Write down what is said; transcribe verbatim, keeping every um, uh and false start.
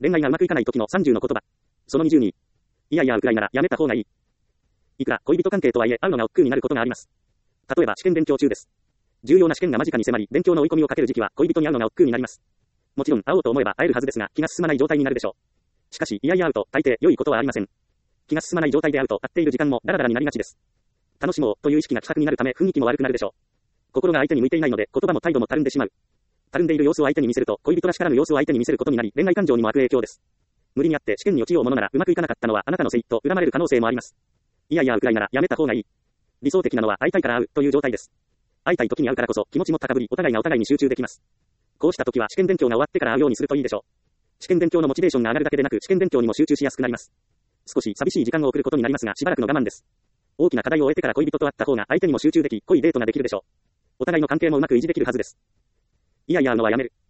恋愛がうまくいかない時のさんじゅうの言葉。そのにじゅうに。いやいやうくらいならやめた方がいい。いくら恋人関係とはいえ会うのが億劫になることがあります。例えば試験勉強中です。重要な試験が間近に迫り、勉強の追い込みをかける時期は恋人に会うのが億劫になります。もちろん会おうと思えば会えるはずですが、気が進まない状態になるでしょう。しかし、いやいや会うと大抵良いことはありません。気が進まない状態で会うと会っている時間もダラダラになりがちです。楽しもうという意識が希薄になるため雰囲気も悪くなるでしょう。心が相手に向いていないので言葉も態度もたるんでしまう。たるんでいる様子を相手に見せると恋人らしからぬ様子を相手に見せることになり、恋愛感情にも悪影響です。無理にあって試験に落ちようものならうまくいかなかったのはあなたのせいと恨まれる可能性もあります。いやいや会うくらいならやめた方がいい。理想的なのは会いたいから会うという状態です。会いたい時に会うからこそ気持ちも高ぶり、お互いがお互いに集中できます。こうした時は試験勉強が終わってから会うようにするといいでしょう。試験勉強のモチベーションが上がるだけでなく試験勉強にも集中しやすくなります。少し寂しい時間を送ることになりますがしばらくの我慢です。大きな課題を終えてから恋人と会った方が相手にも集中でき、濃いデートができるでしょう。お互いの関係もうまく維持できるはずです。いやいや会うのはやめる。